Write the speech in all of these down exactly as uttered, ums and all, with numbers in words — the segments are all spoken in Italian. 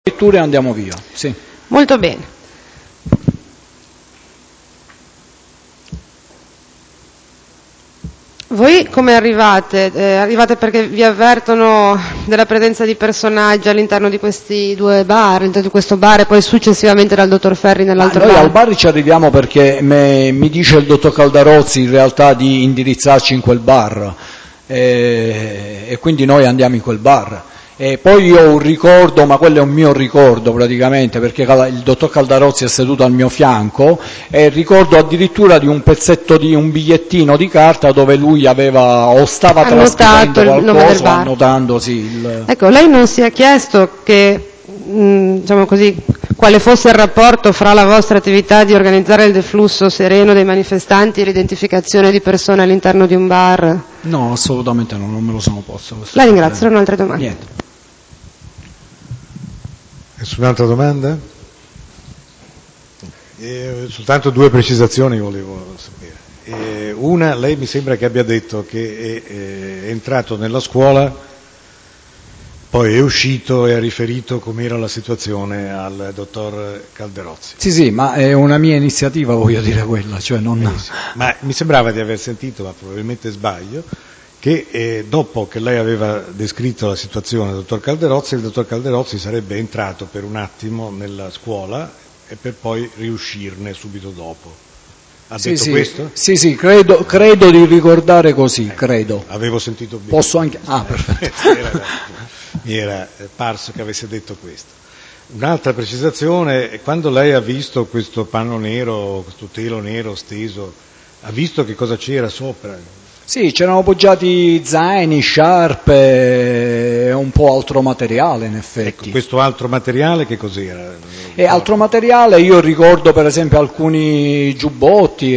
addirittura e andiamo via. Sì. Molto bene. Voi come arrivate? Eh, arrivate perché vi avvertono della presenza di personaggi all'interno di questi due bar, all'interno di questo bar e poi successivamente dal dottor Ferri nell'altro Ma noi bar? al bar ci arriviamo perché me, mi dice il dottor Caldarozzi in realtà di indirizzarci in quel bar e, e quindi noi andiamo in quel bar. E poi io ho un ricordo, ma quello è un mio ricordo praticamente, perché il dottor Caldarozzi è seduto al mio fianco, e ricordo addirittura di un pezzetto di un bigliettino di carta dove lui aveva o stava Annotato trascrivendo il nome del qualcosa o bar. annotandosi il... Ecco, lei non si è chiesto che, mh, diciamo così, quale fosse il rapporto fra la vostra attività di organizzare il deflusso sereno dei manifestanti e l'identificazione di persone all'interno di un bar? No, assolutamente no, non me lo sono posto. La ringrazio, non ho altre domande. Niente. Nessun'altra domanda? Eh, soltanto due precisazioni volevo sapere. Eh, una, lei mi sembra che abbia detto che è, è entrato nella scuola, poi è uscito e ha riferito com'era la situazione al dottor Calderozzi. Sì, sì, ma è una mia iniziativa, voglio dire quella, cioè non... Eh sì. Ma mi sembrava di aver sentito, ma probabilmente sbaglio, che eh, dopo che lei aveva descritto la situazione del dottor Calderozzi, il dottor Calderozzi sarebbe entrato per un attimo nella scuola e per poi riuscirne subito dopo. Ha sì, detto sì, questo? Sì, sì, credo, credo di ricordare così, Ecco, credo. Avevo sentito bene. Posso anche... Ah, perfetto. era, mi era parso che avesse detto questo. Un'altra precisazione, quando lei ha visto questo panno nero, questo telo nero steso, ha visto che cosa c'era sopra? Sì, c'erano poggiati zaini, sciarpe e un po' altro materiale in effetti. Ecco, questo altro materiale che cos'era? E altro materiale, io ricordo per esempio alcuni giubbotti,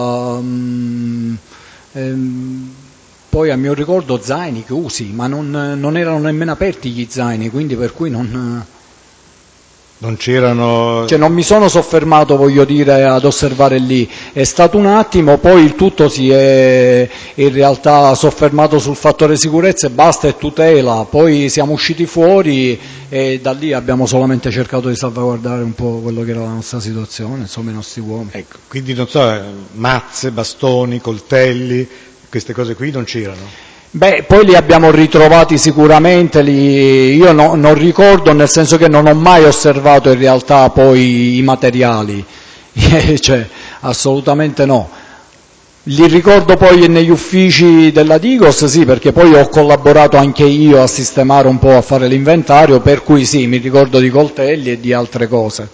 um, ehm, poi a mio ricordo zaini chiusi, ma non, non erano nemmeno aperti gli zaini, quindi per cui non... Non c'erano... Cioè non mi sono soffermato, voglio dire, ad osservare lì, è stato un attimo, poi il tutto si è in realtà soffermato sul fattore sicurezza e basta, e tutela, poi siamo usciti fuori e da lì abbiamo solamente cercato di salvaguardare un po' quello che era la nostra situazione, insomma i nostri uomini. Ecco, quindi non so, mazze, bastoni, coltelli, queste cose qui non c'erano? Beh, poi li abbiamo ritrovati sicuramente, li, io no, non ricordo, nel senso che non ho mai osservato in realtà poi i materiali, cioè assolutamente no. Li ricordo poi negli uffici della Digos, sì, perché poi ho collaborato anche io a sistemare un po', a fare l'inventario, per cui sì, mi ricordo di coltelli e di altre cose.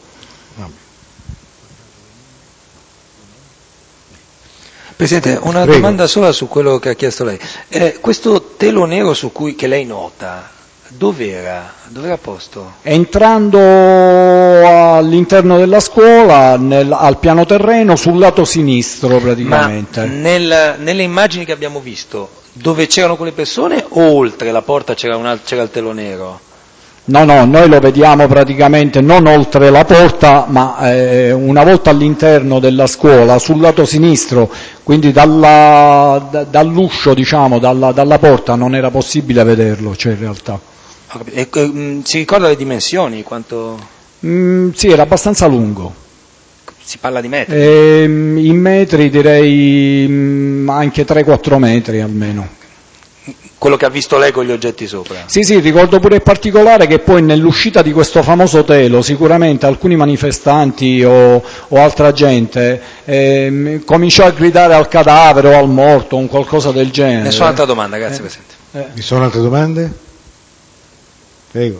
Presidente, una Prego. domanda sola su quello che ha chiesto lei. Eh, questo telo nero su cui, che lei nota, dov'era? Dov'era posto? Entrando all'interno della scuola, nel, al piano terreno, sul lato sinistro praticamente. Ma nel, nelle immagini che abbiamo visto, dove c'erano quelle persone o oltre la porta c'era, un, c'era il telo nero? No, no, noi lo vediamo praticamente non oltre la porta, ma eh, una volta all'interno della scuola, sul lato sinistro, quindi dalla, da, dall'uscio, diciamo, dalla, dalla porta non era possibile vederlo, cioè in realtà. E, e, si ricorda le dimensioni? Quanto... Mm, sì, era abbastanza lungo. Si parla di metri? E, in metri direi mm, anche tre quattro metri almeno. Quello che ha visto lei con gli oggetti sopra? Sì, sì, ricordo pure in particolare che poi nell'uscita di questo famoso telo sicuramente alcuni manifestanti o, o altra gente eh, cominciò a gridare al cadavere o al morto, un qualcosa del genere. Nessuna altra domanda, grazie eh, Presidente. Eh. Vi sono altre domande? Prego.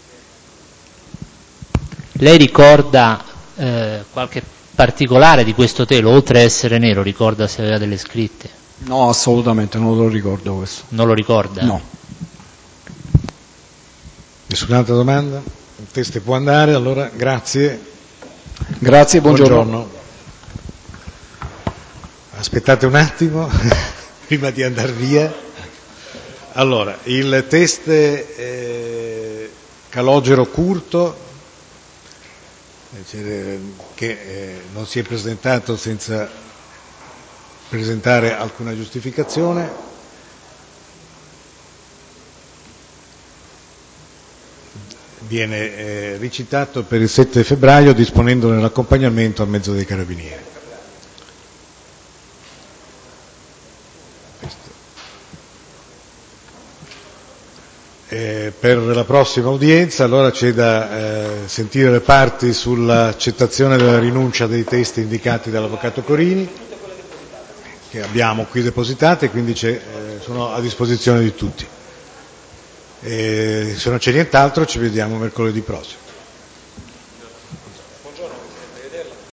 Lei ricorda eh, qualche particolare di questo telo, oltre a essere nero, ricorda se aveva delle scritte? No, assolutamente, non lo ricordo questo. Non lo ricorda? No. Nessun'altra domanda? Il test può andare, allora grazie. Grazie, buongiorno. Buongiorno. Aspettate un attimo, prima di andare via. Allora, il test eh, Calogero Curto, eh, che eh, non si è presentato senza presentare alcuna giustificazione. viene eh, recitato per il sette febbraio disponendone l'accompagnamento a mezzo dei carabinieri. Eh, per la prossima udienza allora c'è da eh, sentire le parti sull'accettazione della rinuncia dei testi indicati dall'avvocato Corini, che abbiamo qui depositate, quindi c'è, eh, sono a disposizione di tutti. E se non c'è nient'altro ci vediamo mercoledì prossimo.